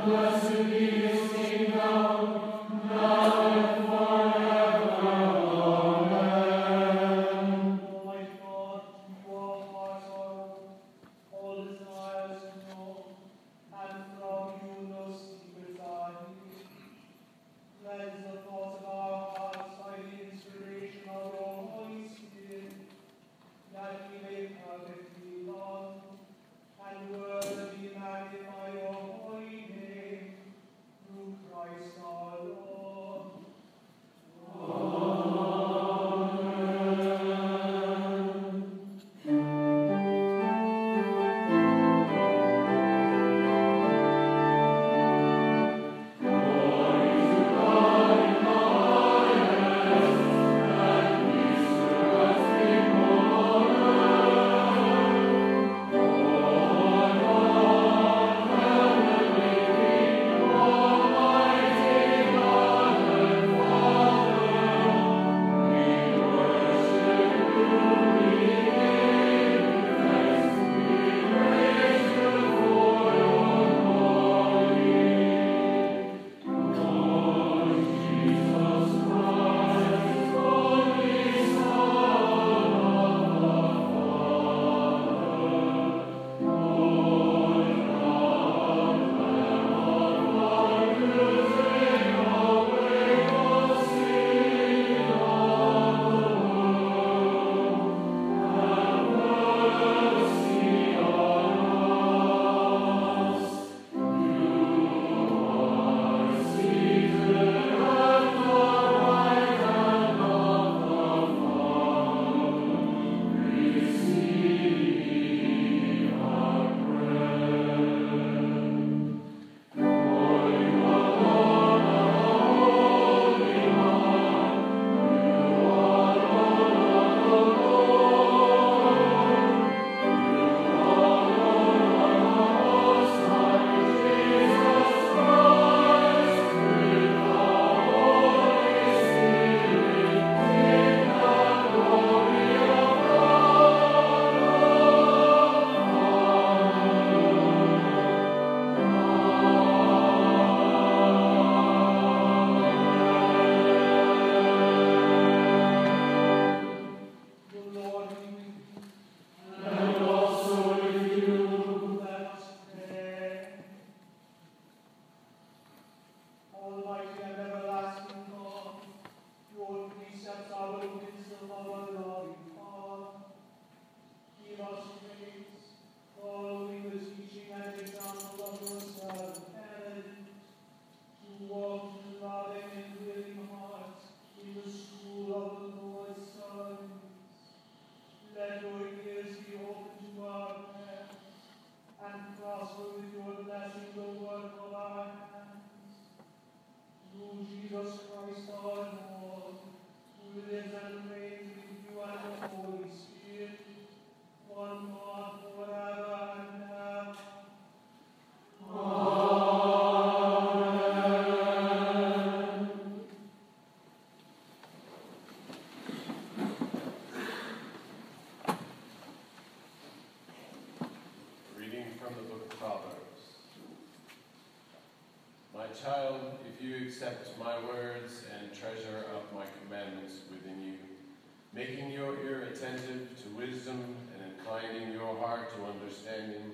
child, if you accept my words and treasure up my commandments within you, making your ear attentive to wisdom and inclining your heart to understanding,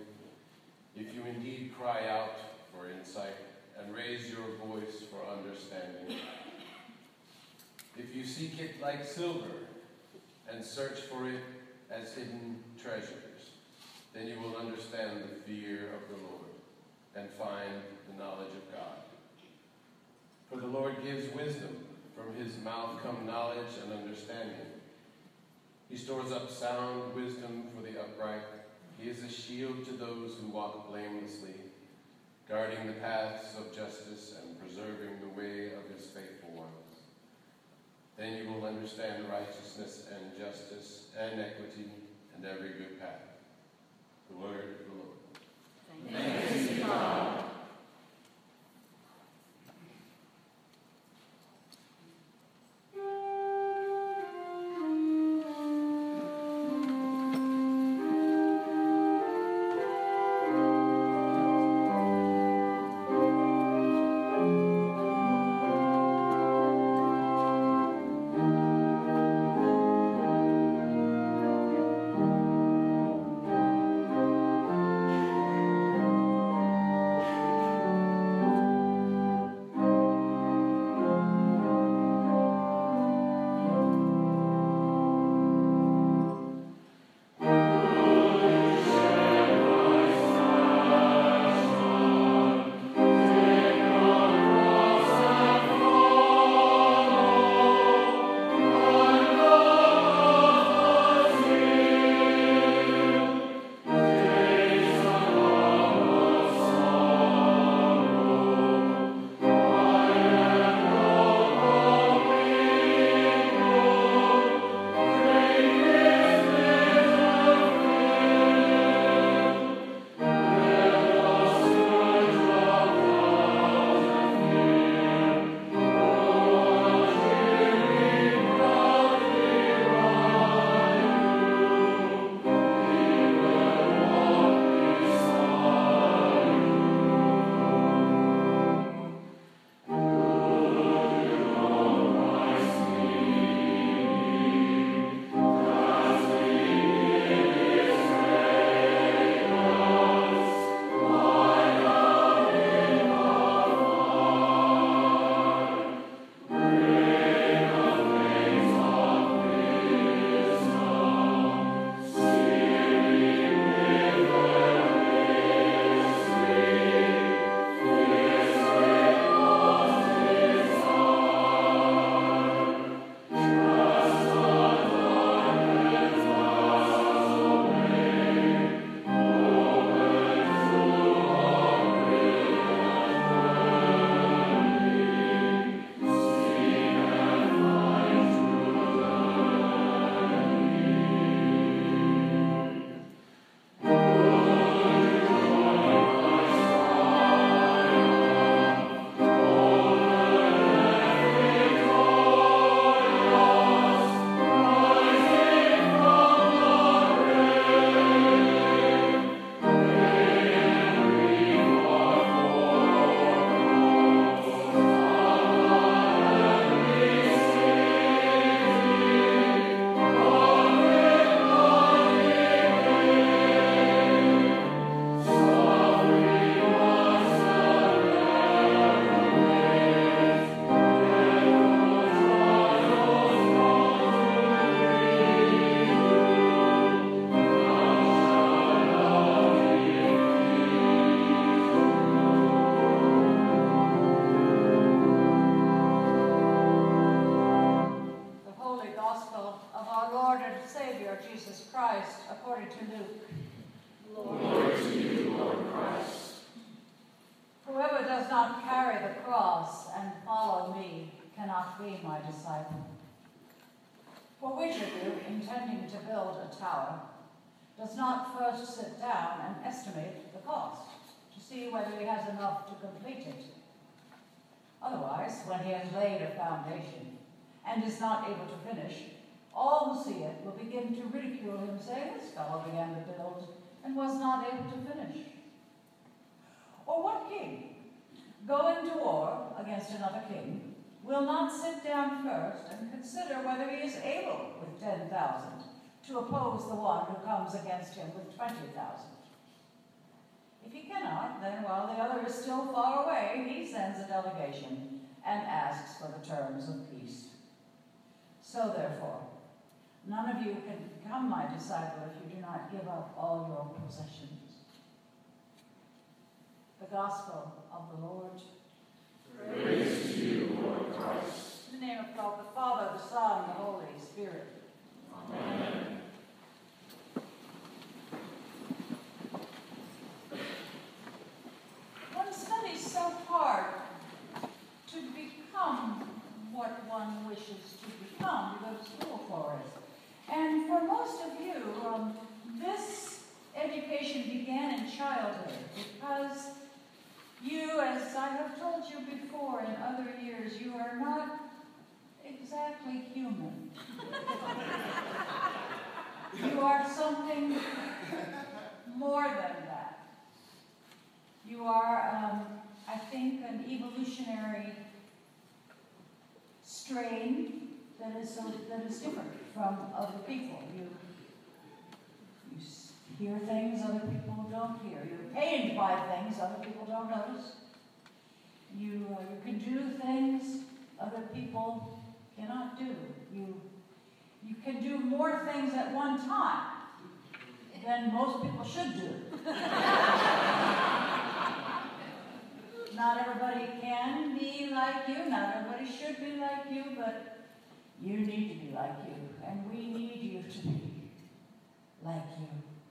if you indeed cry out for insight and raise your voice for understanding, if you seek it like silver and search for it as hidden treasures, then you will understand the fear of the Lord and find the knowledge of God. For the Lord gives wisdom, from his mouth come knowledge and understanding. He stores up sound wisdom for the upright. He is a shield to those who walk blamelessly, guarding the paths of justice and preserving the way of his faithful ones. Then you will understand righteousness and justice and equity and every good path. The word of the Lord. Thanks be to God. according to Luke. Glory to you, Lord Christ. Whoever does not carry the cross and follow me cannot be my disciple. For which of you, intending to build a tower, does not first sit down and estimate the cost, to see whether he has enough to complete it? Otherwise, when he has laid a foundation and is not able to finish, all who see it will begin to ridicule him, saying, "This fellow began to build and was not able to finish." Or what king, going to war against another king, will not sit down first and consider whether he is able with 10,000 to oppose the one who comes against him with 20,000? If he cannot, then while the other is still far away, he sends a delegation and asks for the terms of peace. So therefore, none of you can become my disciple if you do not give up all your possessions. The Gospel of the Lord. Praise to you, Lord Christ. In the name of God, the Father, the Son, and the Holy Spirit. Amen. One studies so hard to become what one wishes to become. You go to school for it. And for most of you, this education began in childhood because you, as I have told you before in other years, you are not exactly human. You are something more than that. You are, I think, an evolutionary strain that is different from other people. You hear things other people don't hear. You're pained by things other people don't notice. You can do things other people cannot do. You can do more things at one time than most people should do. Not everybody can be like you. Not everybody should be like you, but you need to be like you, and we need you to be like you.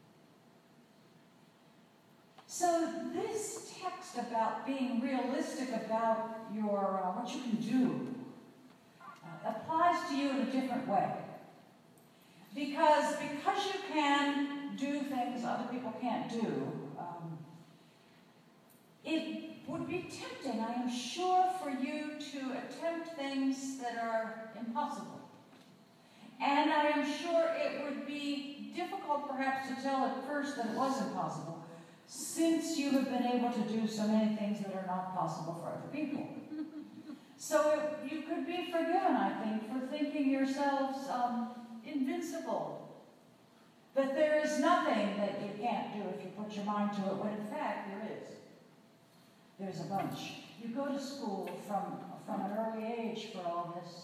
So this text about being realistic about your what you can do applies to you in a different way. Because you can do things other people can't do, it would be tempting, I am sure, for you to attempt things that are impossible. And I am sure it would be difficult perhaps to tell at first that it was impossible, since you have been able to do so many things that are not possible for other people. So you could be forgiven, I think, for thinking yourselves invincible. That there is nothing that you can't do if you put your mind to it, when in fact there is. There's a bunch. You go to school from an early age for all this.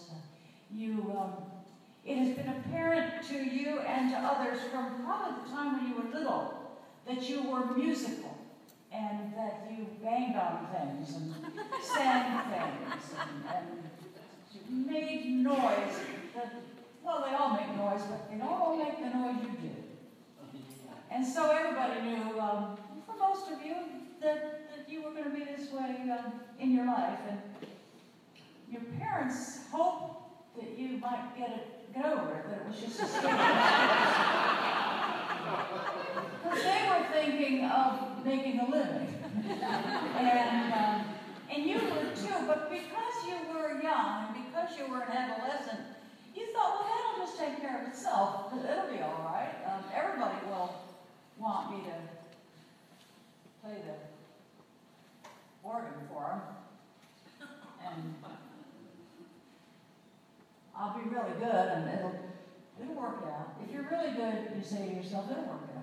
It has been apparent to you and to others from probably the time when you were little that you were musical and that you banged on things and sang things and made noise. Well, they all make noise, but they don't all make the noise you do. And so everybody knew, for most of you, that you were going to be this way in your life. And your parents hoped that you might get over it, that it was just a stage. Because they were thinking of making a living. And you were too, but because you were young and because you were an adolescent, you thought, well, that'll just take care of itself. It'll be all right. Everybody will want me to play the organ for them. And I'll be really good, and it'll work out. If you're really good, you say to yourself, it'll work out.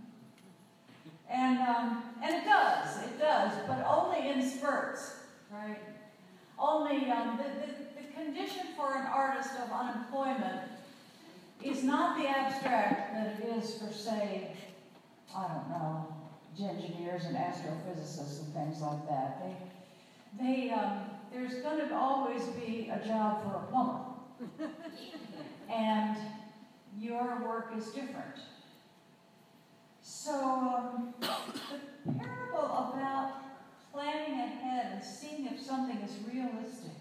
And it does, but only in spurts, right? Only the condition for an artist of unemployment is not the abstract that it is for, say, I don't know, engineers and astrophysicists and things like that. There's going to always be a job for a plumber. And your work is different. So, the parable about planning ahead and seeing if something is realistic.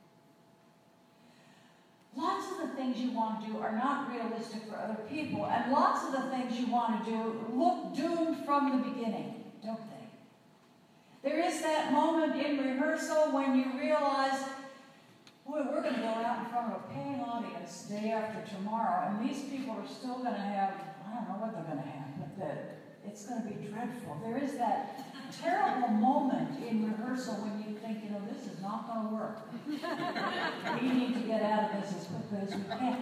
Lots of the things you want to do are not realistic for other people, and lots of the things you want to do look doomed from the beginning, don't they? There is that moment in rehearsal when you realize, boy, we're going to go out in front of a paying audience day after tomorrow, and these people are still going to have, I don't know what they're going to have, but it's going to be dreadful. There is that terrible moment in rehearsal when you think, this is not going to work. We need to get out of this as quickly as we can.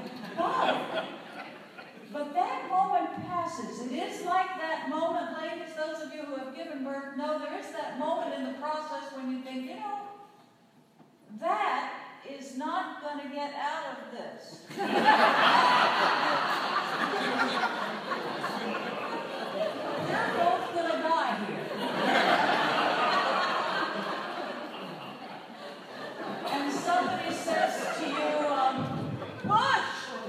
But that moment passes. It is like that moment, ladies, those of you who have given birth know there is that moment in the process when you think, that is not going to get out of this. You're both going to die here. And somebody says to you, push!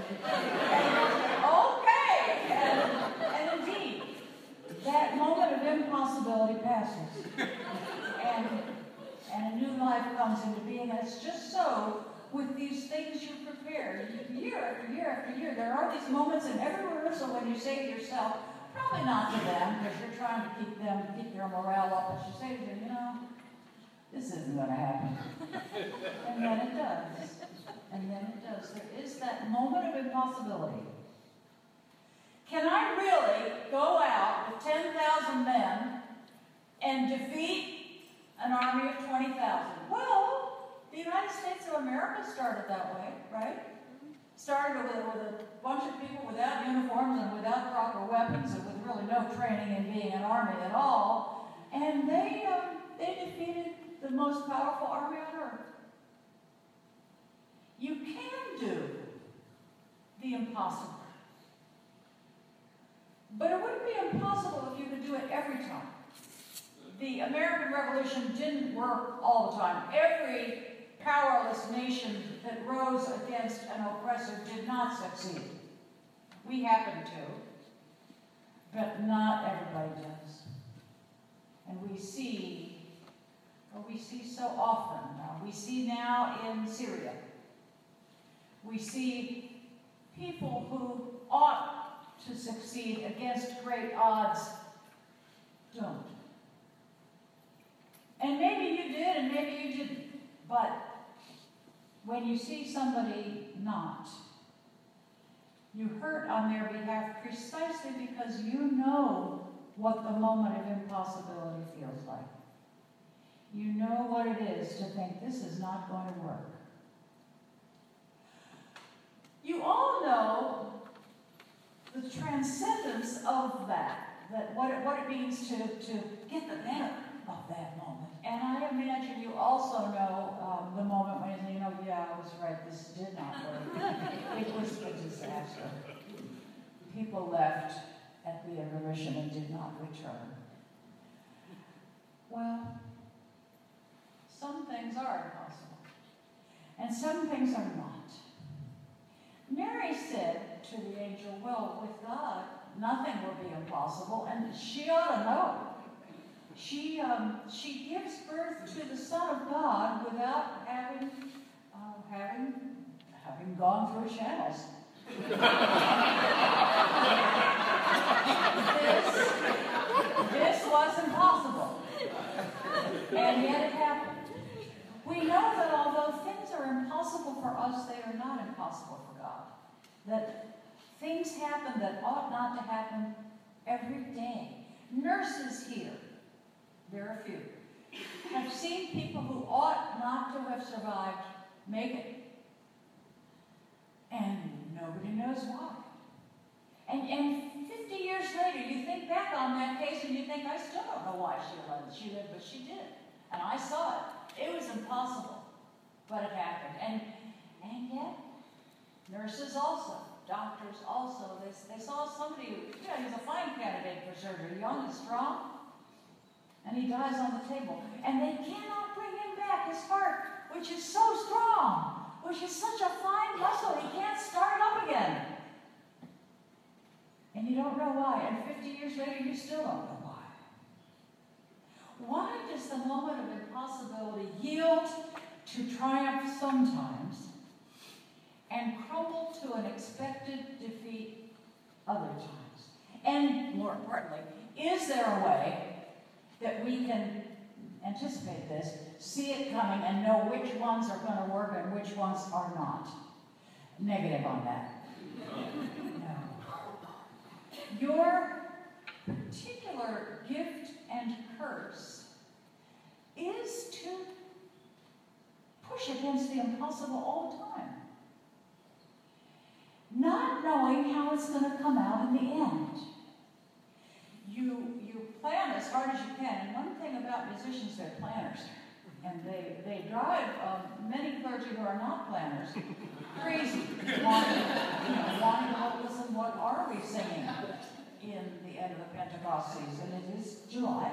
Okay! And indeed, that moment of impossibility passes. And a new life comes into being. And it's just so with these things you prepare. Year after year after year, there are these moments in every rehearsal when you say to yourself, probably not to them, because you're trying to keep their morale up, but you say to them, this isn't going to happen. And then it does. And then it does. There is that moment of impossibility. Can I really go out with 10,000 men and defeat an army of 20,000? Well, the United States of America started that way, right? Started with a bunch of people without uniforms and without proper weapons and with really no training in being an army at all. And they defeated the most powerful army on earth. You can do the impossible. But it wouldn't be impossible if you could do it every time. The American Revolution didn't work all the time. Every powerless nation that rose against an oppressor did not succeed. We happen to, but not everybody does. And we see so often now. We see now in Syria. We see people who ought to succeed against great odds don't. And maybe you did and maybe you didn't. But when you see somebody not, you hurt on their behalf precisely because you know what the moment of impossibility feels like. You know what it is to think this is not going to work. You all know the transcendence of that what it means to get the better of that moment. And I imagine you also know the moment when you think, yeah, I was right, this did not work. It was a disaster. People left at the intermission and did not return. Well, some things are impossible, and some things are not. Mary said to the angel, well, with God, nothing will be impossible, and she ought to know. She gives birth to the Son of God without having gone through channels. This was impossible, and yet it happened. We know that although things are impossible for us, they are not impossible for God. That things happen that ought not to happen every day. Nurses here, there are a few, have seen people who ought not to have survived make it. And nobody knows why. And 50 years later, you think back on that case and you think, I still don't know why she lived, but she did. And I saw it. It was impossible, but it happened. And yet, nurses also, doctors also, they saw somebody who, he was a fine candidate for surgery, young and strong, and he dies on the table. And they cannot bring him back. His heart, which is so strong, which is such a fine muscle, he can't start it up again. And you don't know why. And 50 years later, you still don't know why. Why does the moment of impossibility yield to triumph sometimes and crumble to an expected defeat other times? And more importantly, is there a way that we can anticipate this, see it coming, and know which ones are going to work and which ones are not? Negative on that. No. Your particular gift and curse is to push against the impossible all the time, not knowing how it's going to come out in the end. You plan as hard as you can, and one thing about musicians, they're planners, and they drive many clergy who are not planners crazy, wanting to listen, what are we singing in the end of the Pentecost season? It is July.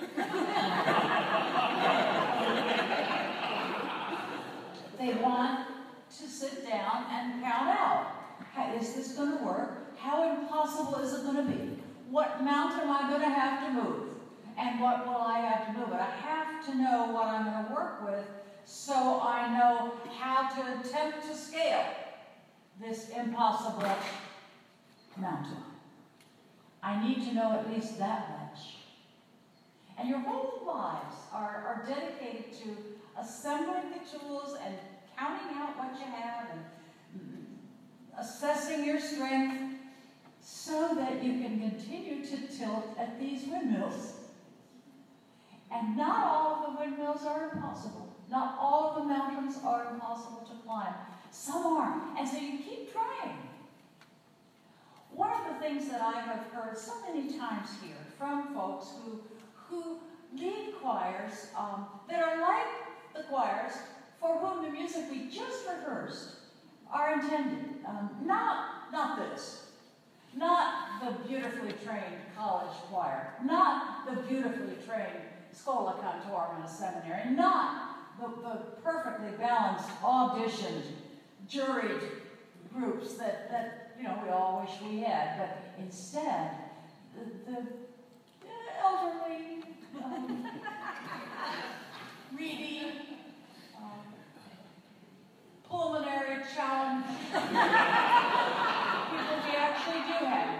They want to sit down and count out. Is this going to work? How impossible is it going to be? What mountain am I going to have to move? And what will I have to move? But I have to know what I'm going to work with so I know how to attempt to scale this impossible mountain. I need to know at least that much. And your whole lives are dedicated to assembling the tools and counting out what you have and assessing your strength so that you can continue to tilt at these windmills. And not all of the windmills are impossible. Not all of the mountains are impossible to climb. Some are. And so you keep trying. One of the things that I have heard so many times here from folks who lead choirs that are like the choirs for whom the music we just rehearsed are intended. Not this. Not the beautifully trained college choir. Not the beautifully trained Schola Cantorum in a seminary. Not the perfectly balanced, auditioned, juried groups that we all wish we had. But instead, the elderly, reedy, pulmonary challenge people we actually do have.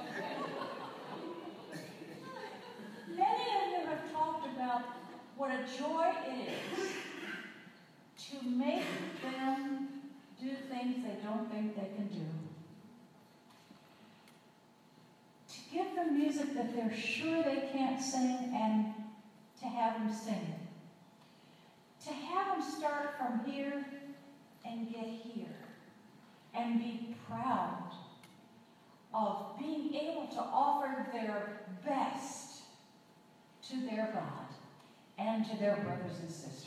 Many of you have talked about what a joy it is to make them do things they don't think they can do. To give them music that they're sure they can't sing and to have them sing it. To have them start from here and get here and be proud of being able to offer their best to their God and to their brothers and sisters.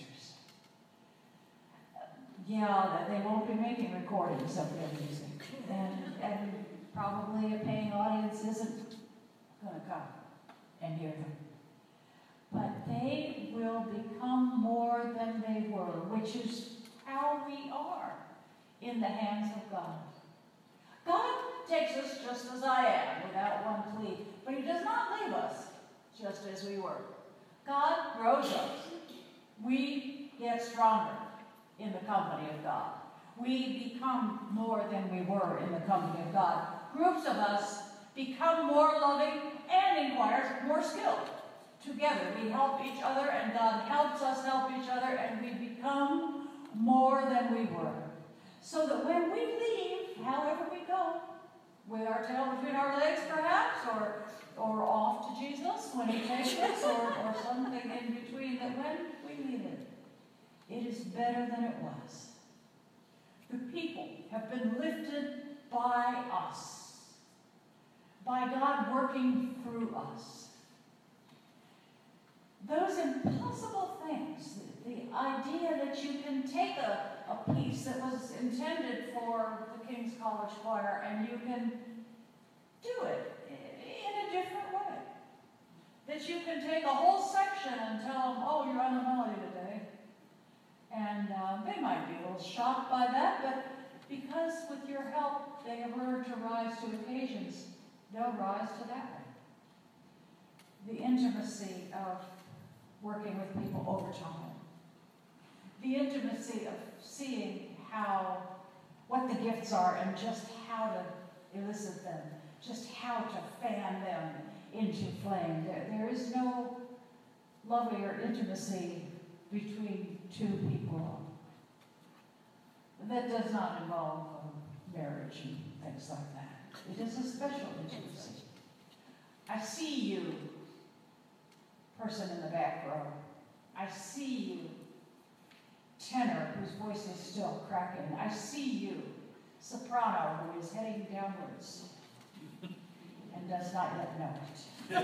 Yeah, they won't be making recordings of their music, and probably a paying audience isn't going to come and hear them. But they will become more than they were, which is how we are in the hands of God. God takes us just as I am, without one plea, but He does not leave us just as we were. God grows us. We get stronger in the company of God. We become more than we were in the company of God. Groups of us become more loving and in choirs more skilled. Together we help each other, and God helps us help each other, and we become more than we were. So that when we leave, however we go, with our tail between our legs perhaps, or off to Jesus when He takes us, or something in between, that when we leave it, it is better than it was. The people have been lifted by us, by God working through us. Those impossible things, the idea that you can take a piece that was intended for the King's College Choir and you can do it in a different way. That you can take a whole section and tell them, oh, you're on the melody today. And they might be a little shocked by that, but because with your help they have learned to rise to occasions, they'll rise to that. The intimacy of working with people over time. The intimacy of seeing what the gifts are and just how to elicit them, just how to fan them into flame. There is no lovelier intimacy between two people that does not involve marriage and things like that. It is a special intimacy. I see you, person in the back row. I see you, tenor whose voice is still cracking. I see you, soprano who is heading downwards and does not yet know it.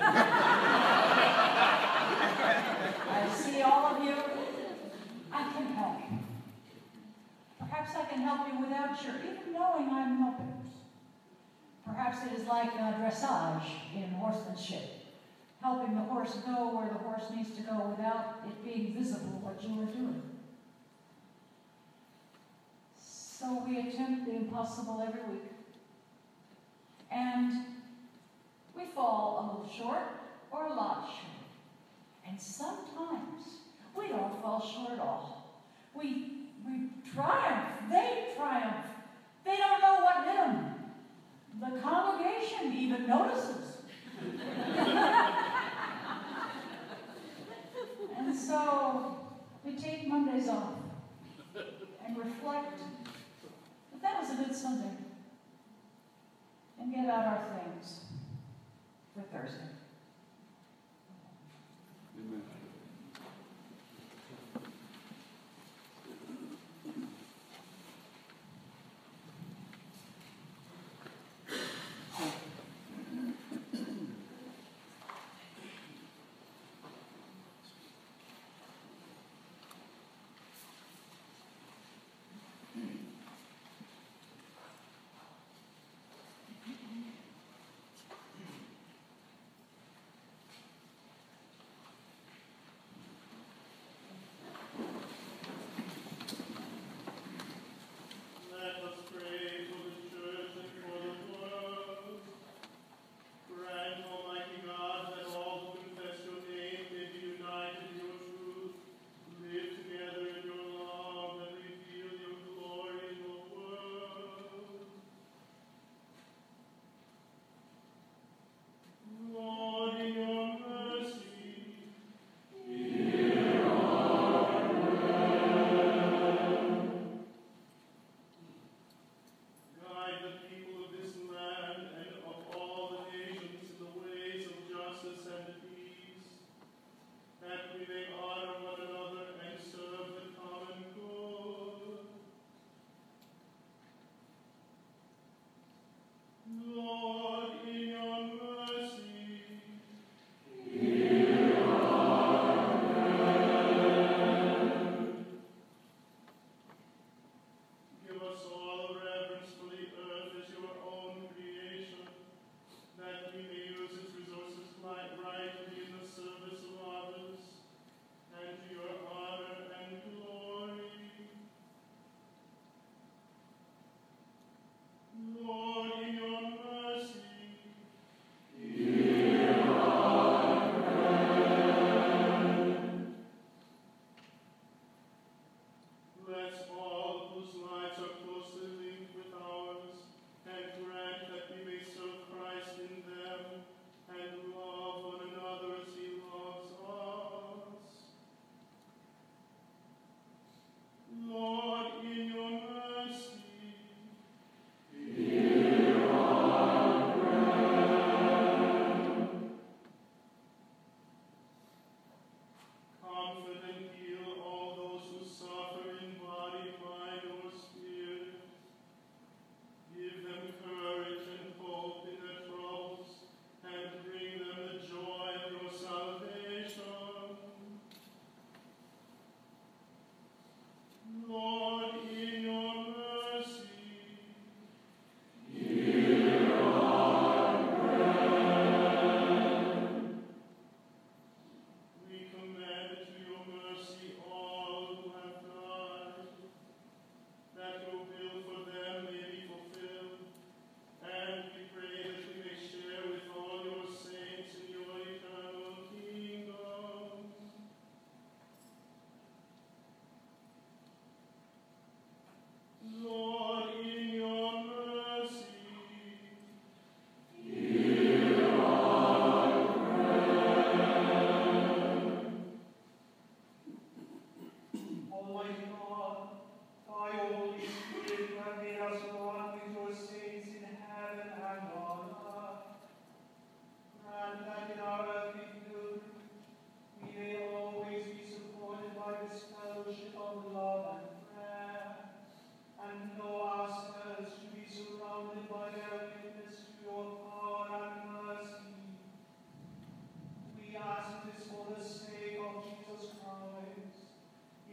I see all of you. I can help you. Perhaps I can help you without your even knowing I'm helping. Perhaps it is like dressage in horsemanship, helping the horse go where the horse needs to go without it being visible what you are doing. So we attempt the impossible every week. And we fall a little short or a lot short. And sometimes we don't fall short at all. We triumph. They triumph. They don't know what hit them. The congregation even notices. And so we take Mondays off and reflect. But that was a good Sunday. And get out our things for Thursday. Amen.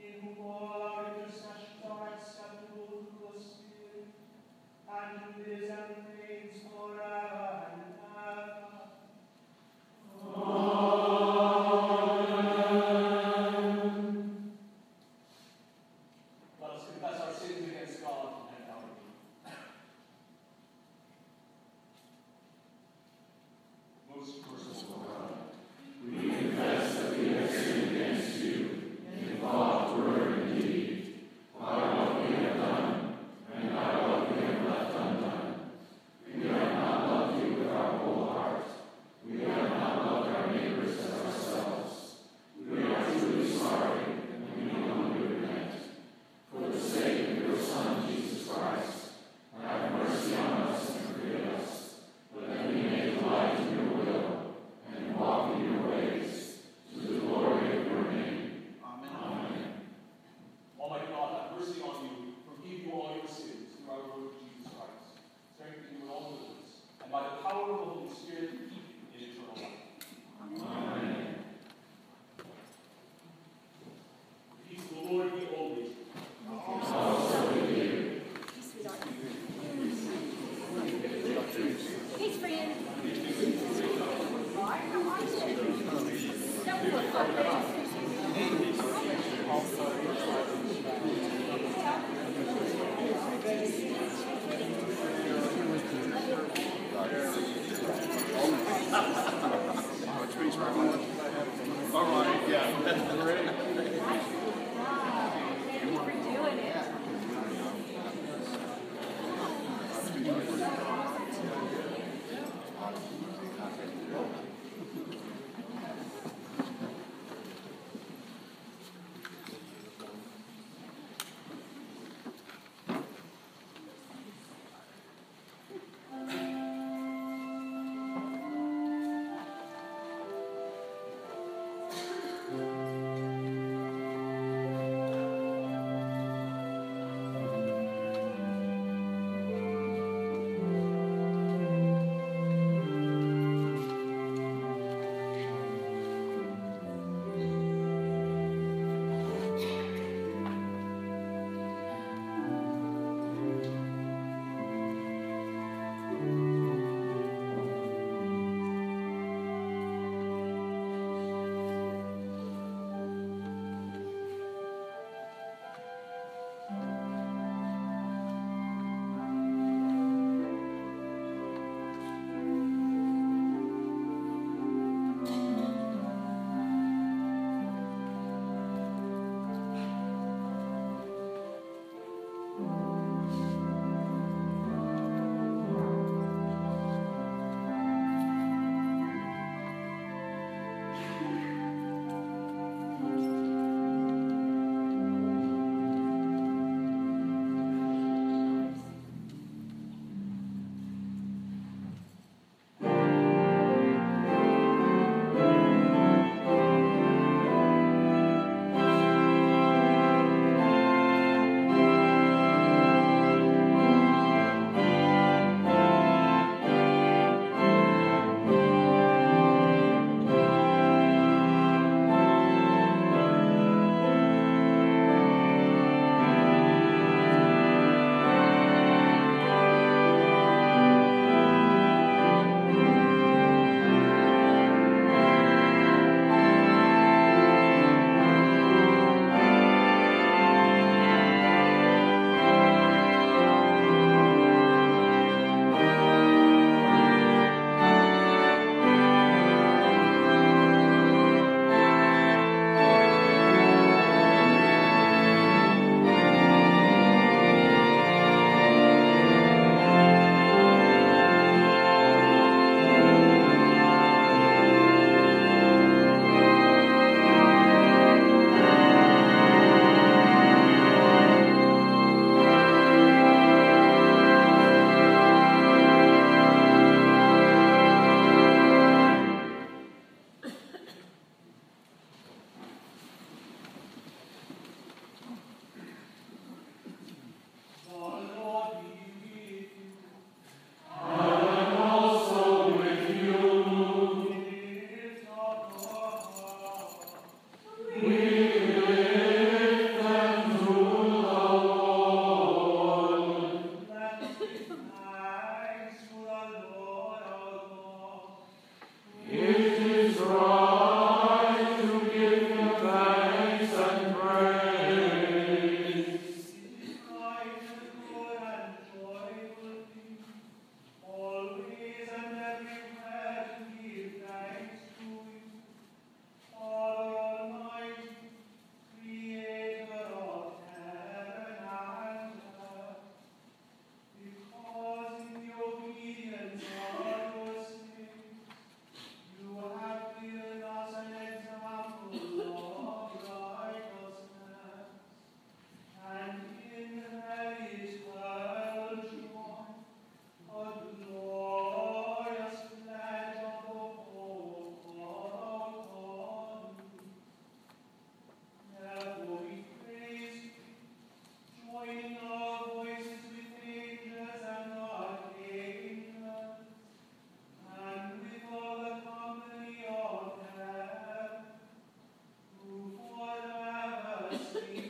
in whom all our intercessions are acceptable to the Spirit, and who lives and reigns forever and ever. Let us confess our sins against God and our neighbor. Most merciful God, We confess that we have sinned against you in thought, word, and deed, by what we have done and by what we have left undone. We have not loved you bless thee.